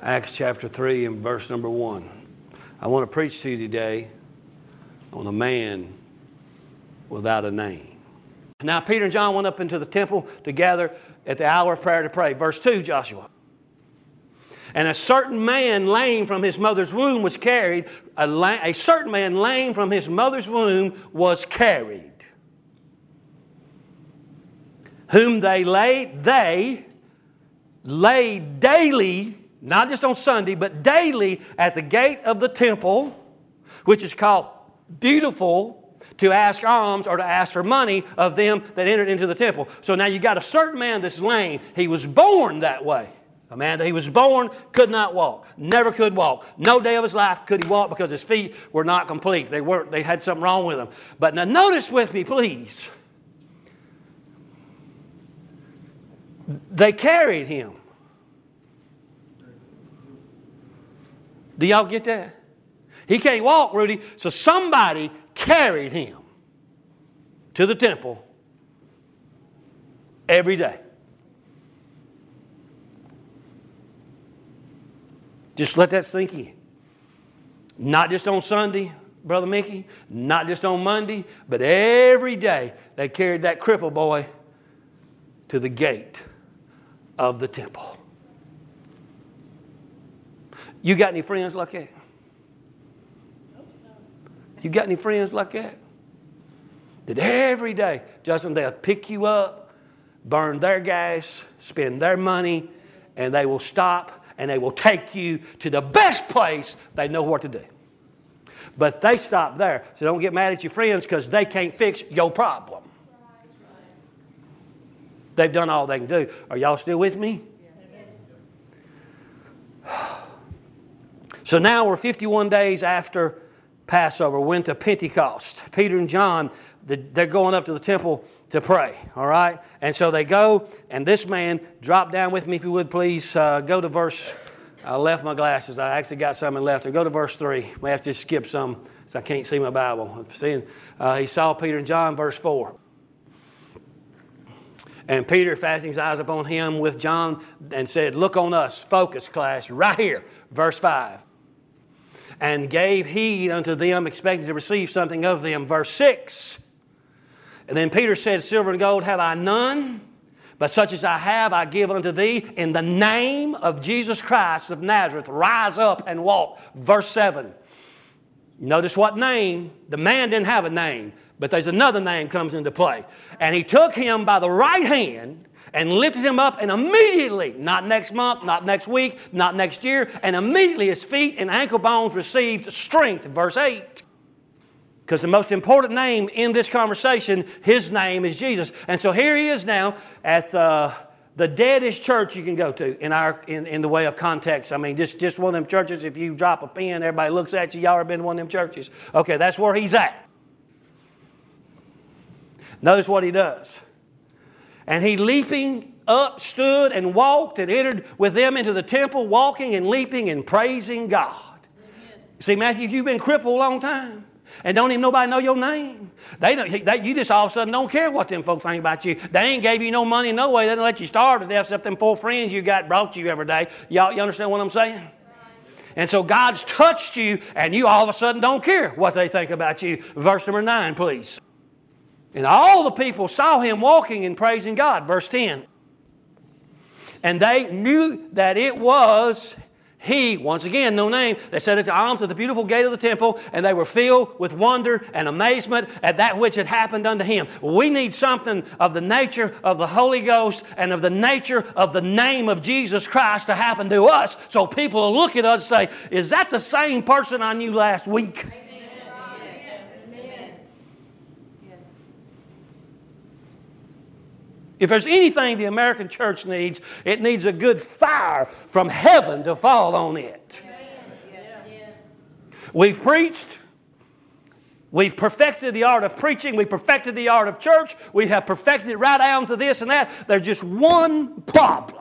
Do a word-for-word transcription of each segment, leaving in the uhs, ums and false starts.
Acts chapter three and verse number one. I want to preach to you today on a man without a name. Now Peter and John went up into the temple to gather at the hour of prayer to pray. Verse two, Joshua. And a certain man lame from his mother's womb was carried. A, la- a certain man lame from his mother's womb was carried. Whom they laid, they laid daily, not just on Sunday, but daily at the gate of the temple, which is called Beautiful, to ask alms or to ask for money of them that entered into the temple. So now you got a certain man that's lame. He was born that way. A man that he was born, could not walk, never could walk. No day of his life could he walk because his feet were not complete. They weren't, they had something wrong with them. But now notice with me, please. They carried him. Do y'all get that? He can't walk, Rudy, so somebody carried him to the temple every day. Just let that sink in. Not just on Sunday, Brother Mickey, not just on Monday, but every day they carried that cripple boy to the gate of the temple. You got any friends like that? You got any friends like that? That every day, Justin, they'll pick you up, burn their gas, spend their money, and they will stop and they will take you to the best place they know what to do. But they stop there. So don't get mad at your friends because they can't fix your problem. They've done all they can do. Are y'all still with me? So now we're fifty-one days after Passover, went to Pentecost. Peter and John, they're going up to the temple to pray, all right? And so they go, and this man, drop down with me if you would, please. Uh, go to verse, I left my glasses. I actually got something left. Go to verse three. We have to skip some, so I can't see my Bible. Seeing, uh, he saw Peter and John, verse four. And Peter, fastening his eyes upon him with John, and said, look on us, focus, class, right here, verse five. And gave heed unto them, expecting to receive something of them, verse six. And then Peter said, silver and gold have I none, but such as I have I give unto thee. In the name of Jesus Christ of Nazareth, rise up and walk. Verse seven. Notice what name. The man didn't have a name, but there's another name comes into play. And he took him by the right hand and lifted him up, and immediately, not next month, not next week, not next year, and immediately his feet and ankle bones received strength. Verse eight. Because the most important name in this conversation, his name is Jesus. And so here he is now at the, the deadest church you can go to in, our, in, in the way of context. I mean, just, just one of them churches, if you drop a pin, everybody looks at you. Y'all ever been to one of them churches? Okay, that's where he's at. Notice what he does. And he leaping up, stood and walked and entered with them into the temple, walking and leaping and praising God. Amen. See, Matthew, you've been crippled a long time. And don't even nobody know your name. They don't, they, you just all of a sudden don't care what them folks think about you. They ain't gave you no money no way. They didn't let you starve to death except them four friends you got brought you every day. Y'all, you understand what I'm saying? Right. And so God's touched you and you all of a sudden don't care what they think about you. Verse number nine, please. And all the people saw him walking and praising God. Verse ten. And they knew that it was he, once again, no name, they set at the alms at the beautiful gate of the temple, and they were filled with wonder and amazement at that which had happened unto him. We need something of the nature of the Holy Ghost and of the nature of the name of Jesus Christ to happen to us, so people will look at us and say, is that the same person I knew last week? Amen. Amen. If there's anything the American church needs, it needs a good fire from heaven to fall on it. Yes. We've preached. We've perfected the art of preaching. We've perfected the art of church. We have perfected it right down to this and that. There's just one problem.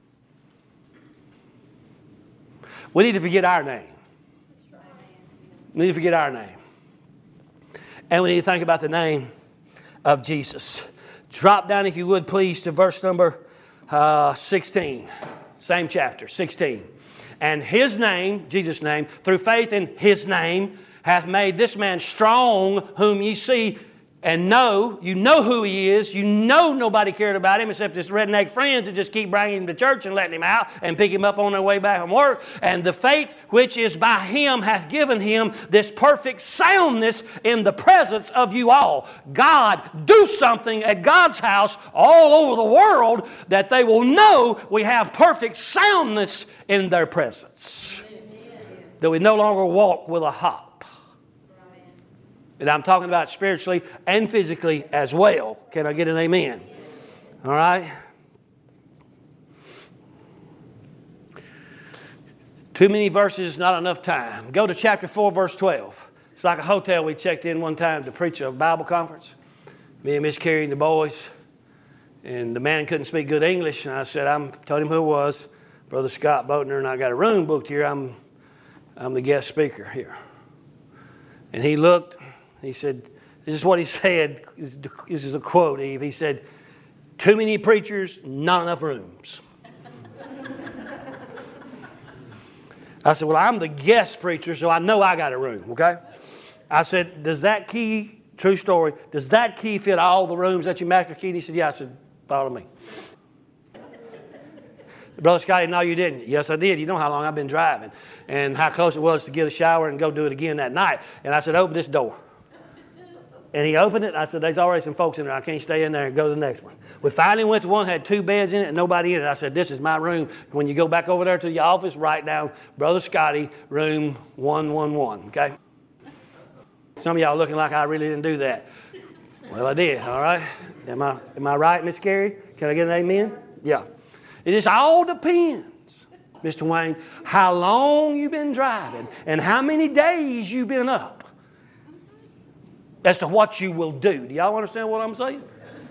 We need to forget our name. We need to forget our name. And we need to think about the name of Jesus. Drop down, if you would, please, to verse number uh, sixteen. Same chapter, sixteen. And His name, Jesus' name, through faith in His name, hath made this man strong, whom ye see and know. You know who he is. You know nobody cared about him except his redneck friends that just keep bringing him to church and letting him out and pick him up on their way back from work. And the faith which is by him hath given him this perfect soundness in the presence of you all. God, do something at God's house all over the world that they will know we have perfect soundness in their presence. That we no longer walk with a hop. And I'm talking about spiritually and physically as well. Can I get an amen? All right? Too many verses, not enough time. Go to chapter four, verse twelve. It's like a hotel we checked in one time to preach a Bible conference. Me and Miss Carrie and the boys. And the man couldn't speak good English. And I said, I told him who it was. Brother Scott Boatner, and I got a room booked here. I'm, I'm the guest speaker here. And he looked. He said, this is what he said. This is a quote, Eve. He said, too many preachers, not enough rooms. I said, well, I'm the guest preacher, so I know I got a room, okay? I said, does that key, true story, does that key fit all the rooms that you master keyed? He said, yeah. I said, follow me. Brother Scotty, no, you didn't. Yes, I did. You know how long I've been driving and how close it was to get a shower and go do it again that night. And I said, open this door. And he opened it. I said, there's already some folks in there. I can't stay in there and go to the next one. We finally went to one that had two beds in it and nobody in it. I said, this is my room. When you go back over there to your office, write down Brother Scotty, room one one one, okay? Some of y'all looking like I really didn't do that. Well, I did, all right? Am I, am I right, Miss Carrie? Can I get an amen? Yeah. It just all depends, Mister Wayne, how long you've been driving and how many days you've been up as to what you will do. Do y'all understand what I'm saying?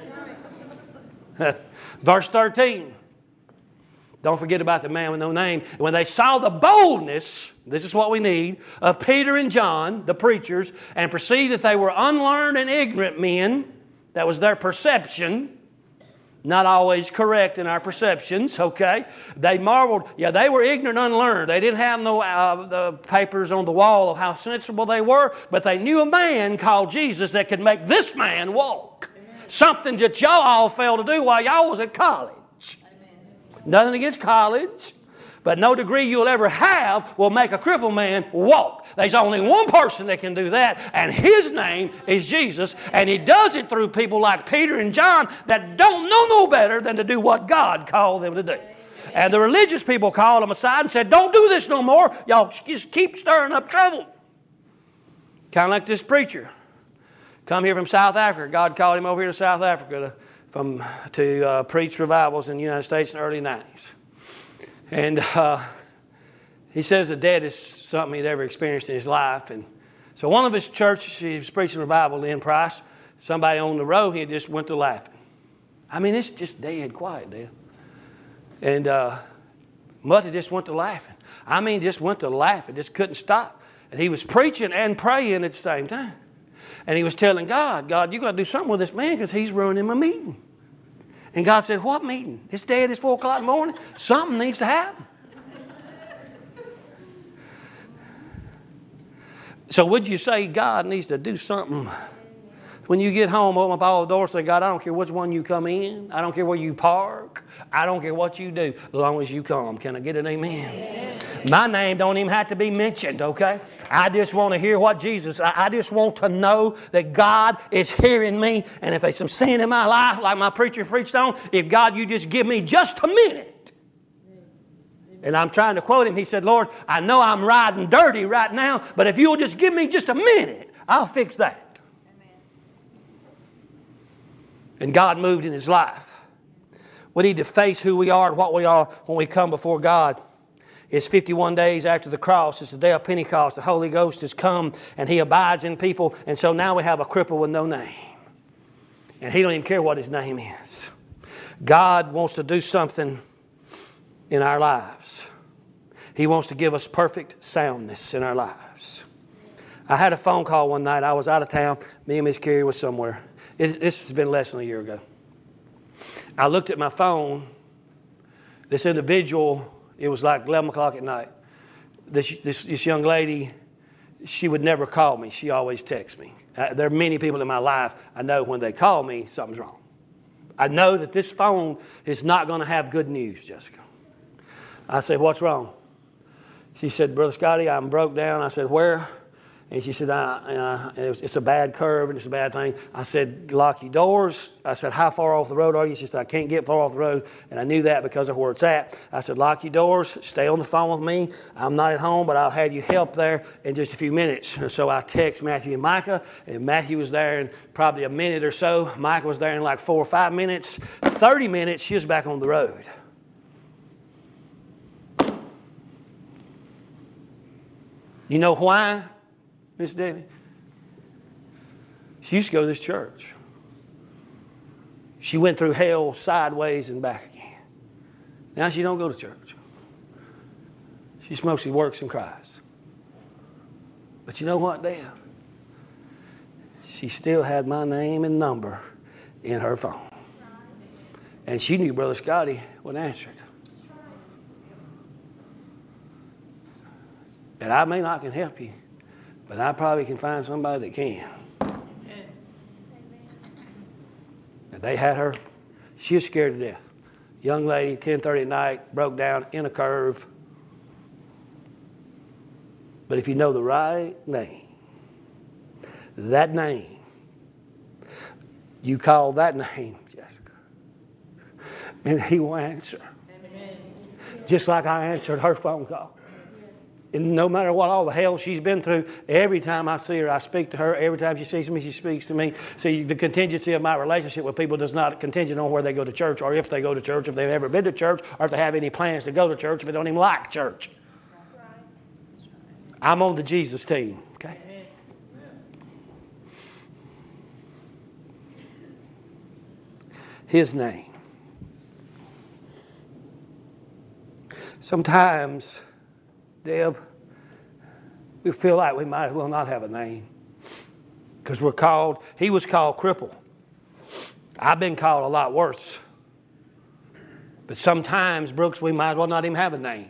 Verse thirteen. Don't forget about the man with no name. When they saw the boldness, this is what we need, of Peter and John, the preachers, and perceived that they were unlearned and ignorant men, that was their perception, not always correct in our perceptions, okay? They marveled. Yeah, they were ignorant and unlearned. They didn't have no uh, the papers on the wall of how sensible they were, but they knew a man called Jesus that could make this man walk. Amen. Something that y'all all failed to do while y'all was at college. Amen. Nothing against college, but no degree you'll ever have will make a crippled man walk. There's only one person that can do that, and His name is Jesus. And He does it through people like Peter and John that don't know no better than to do what God called them to do. And the religious people called them aside and said, don't do this no more. Y'all just keep stirring up trouble. Kind of like this preacher. Come here from South Africa. God called him over here to South Africa to, from, to uh, preach revivals in the United States in the early nineties. And uh, he says the deadest something he'd ever experienced in his life. And so one of his churches, he was preaching revival, Lynn Price. Somebody on the road, he just went to laughing. I mean, it's just dead quiet there. And uh, Mutty just went to laughing. I mean, just went to laughing, just couldn't stop. And he was preaching and praying at the same time. And he was telling God, God, you got to do something with this man because he's ruining my meeting. And God said, what meeting? It's dead, it's four o'clock in the morning. Something needs to happen. So would you say God needs to do something? When you get home, open up all the doors, say, God, I don't care which one you come in. I don't care where you park. I don't care what you do, as long as you come. Can I get an amen? Amen. My name don't even have to be mentioned, okay? I just want to hear what Jesus, I, I just want to know that God is hearing me. And if there's some sin in my life, like my preacher preached on, if God, you just give me just a minute. And I'm trying to quote him. He said, Lord, I know I'm riding dirty right now, but if you'll just give me just a minute, I'll fix that. Amen. And God moved in his life. We need to face who we are and what we are when we come before God. It's fifty-one days after the cross. It's the day of Pentecost. The Holy Ghost has come and He abides in people. And so now we have a cripple with no name. And he don't even care what his name is. God wants to do something in our lives. He wants to give us perfect soundness in our lives. I had a phone call one night. I was out of town. Me and Miss Carrie was somewhere. It, this has been less than a year ago. I looked at my phone. This individual, it was like eleven o'clock at night. this, this, this young lady, she would never call me. She always texts me. Uh, there are many people in my life, I know when they call me, something's wrong. I know that this phone is not going to have good news, Jessica. I said, what's wrong? She said, Brother Scotty, I'm broke down. I said, where? And she said, I, uh, it was, it's a bad curve and it's a bad thing. I said, lock your doors. I said, how far off the road are you? She said, I can't get far off the road. And I knew that because of where it's at. I said, lock your doors. Stay on the phone with me. I'm not at home, but I'll have you help there in just a few minutes. And so I text Matthew and Micah, and Matthew was there in probably a minute or so. Micah was there in like four or five minutes. thirty minutes, she was back on the road. You know why, Miss Debbie? She used to go to this church. She went through hell sideways and back again. Now she don't go to church. She mostly works and cries. But you know what, Deb? She still had my name and number in her phone. And she knew Brother Scotty would answer it. And I may not can help you, but I probably can find somebody that can. And they had her. She was scared to death. Young lady, ten thirty at night, broke down in a curve. But if you know the right name, that name, you call that name, Jessica, and he will answer. Amen. Just like I answered her phone call. And no matter what all the hell she's been through, every time I see her, I speak to her. Every time she sees me, she speaks to me. See, the contingency of my relationship with people does not contingent on where they go to church, or if they go to church, if they've ever been to church, or if they have any plans to go to church, if they don't even like church. I'm on the Jesus team, okay? His name. Sometimes, Deb, we feel like we might as well not have a name because we're called, he was called cripple. I've been called a lot worse. But sometimes, Brooks, we might as well not even have a name.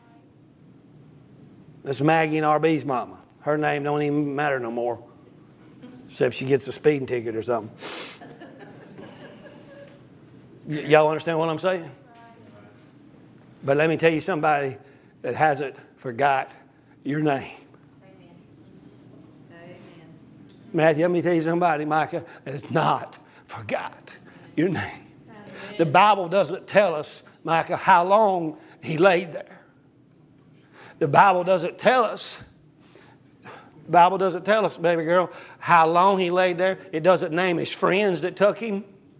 That's Maggie and R B's mama. Her name don't even matter no more, except she gets a speeding ticket or something. Y- y'all understand what I'm saying? But let me tell you somebody that hasn't forgot your name. Amen. Amen. Matthew, let me tell you somebody, Micah, that has not forgot your name. Amen. The Bible doesn't tell us, Micah, how long he laid there. The Bible doesn't tell us, the Bible doesn't tell us, baby girl, how long he laid there. It doesn't name his friends that took him.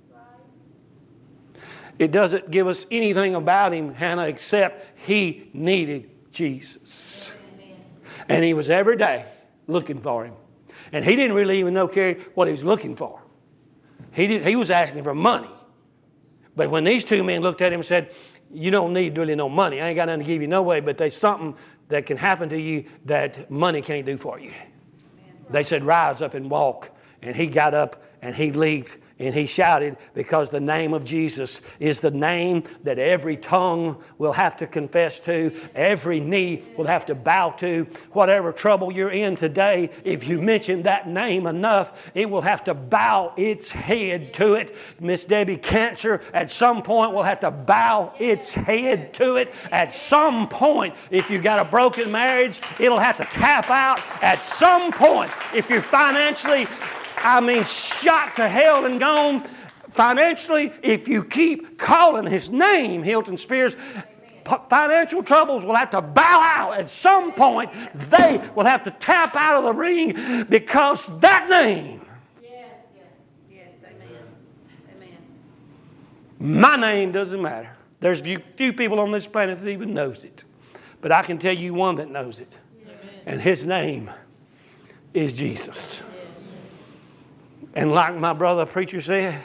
It doesn't give us anything about him, Hannah, except he needed Jesus. Amen. And he was every day looking for him. And he didn't really even know, Carrie, what he was looking for. He, did, he was asking for money. But when these two men looked at him and said, you don't need really no money. I ain't got nothing to give you no way, but there's something that can happen to you that money can't do for you. Amen. They said, rise up and walk. And he got up and he leaped. And he shouted, because the name of Jesus is the name that every tongue will have to confess to, every knee will have to bow to. Whatever trouble you're in today, if you mention that name enough, it will have to bow its head to it. Miss Debbie, cancer at some point will have to bow its head to it. At some point, if you've got a broken marriage, it'll have to tap out. At some point, if you're financially I mean, shot to hell and gone financially, if you keep calling his name, Hilton Spears, p- financial troubles will have to bow out. At some point, they will have to tap out of the ring because that name. Yes, yes, yes, amen, amen. My name doesn't matter. There's few, few people on this planet that even knows it. But I can tell you one that knows it. Amen. And his name is Jesus. And like my brother preacher said,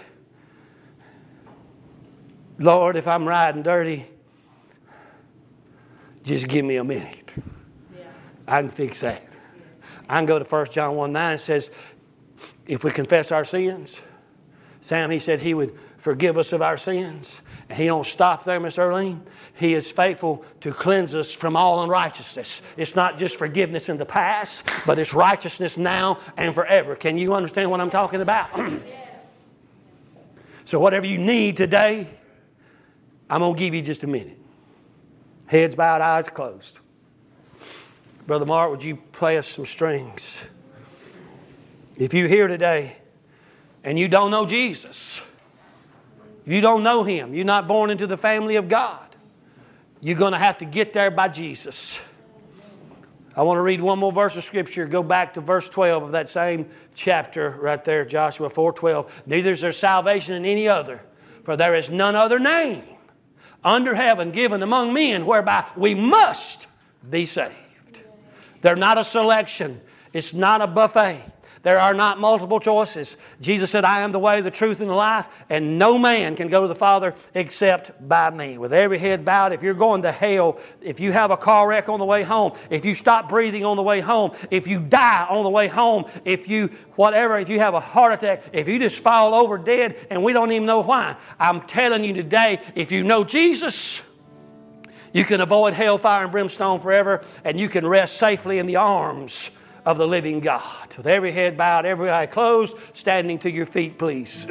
Lord, if I'm riding dirty, just give me a minute. Yeah. I can fix that. Yes. I can go to First John one nine. It says, if we confess our sins, Sam, he said he would forgive us of our sins And He don't stop there, Miss Earlene. He is faithful to cleanse us from all unrighteousness. It's not just forgiveness in the past, but it's righteousness now and forever. Can you understand what I'm talking about? So whatever you need today, I'm going to give you just a minute. Heads bowed, eyes closed. Brother Mark, would you play us some strings? If you're here today and you don't know Jesus, you don't know Him, you're not born into the family of God, you're going to have to get there by Jesus. I want to read one more verse of Scripture. Go back to verse twelve of that same chapter right there, Joshua four twelve. Neither is there salvation in any other, for there is none other name under heaven given among men whereby we must be saved. They're not a selection. It's not a buffet. There are not multiple choices. Jesus said, I am the way, the truth, and the life, and no man can go to the Father except by me. With every head bowed, if you're going to hell, if you have a car wreck on the way home, if you stop breathing on the way home, if you die on the way home, if you, whatever, if you have a heart attack, if you just fall over dead and we don't even know why, I'm telling you today, if you know Jesus, you can avoid hellfire and brimstone forever, and you can rest safely in the arms of the living God. With every head bowed, every eye closed, standing to your feet, please.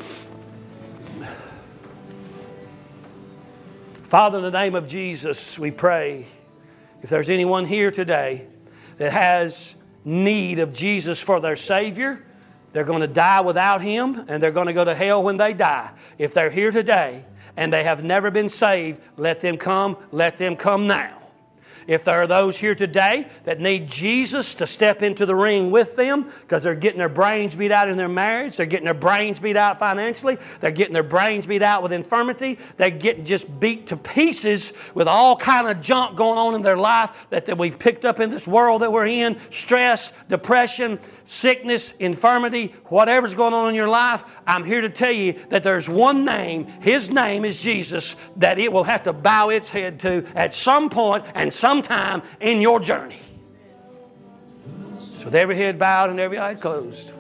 Father, in the name of Jesus, we pray, if there's anyone here today that has need of Jesus for their Savior, they're going to die without Him, and they're going to go to hell when they die. If they're here today and they have never been saved, let them come, let them come now. If there are those here today that need Jesus to step into the ring with them because they're getting their brains beat out in their marriage, they're getting their brains beat out financially, they're getting their brains beat out with infirmity, they're getting just beat to pieces with all kind of junk going on in their life that, that we've picked up in this world that we're in, stress, depression, sickness, infirmity, whatever's going on in your life, I'm here to tell you that there's one name, His name is Jesus, that it will have to bow its head to at some point and sometime in your journey. So with every head bowed and every eye closed,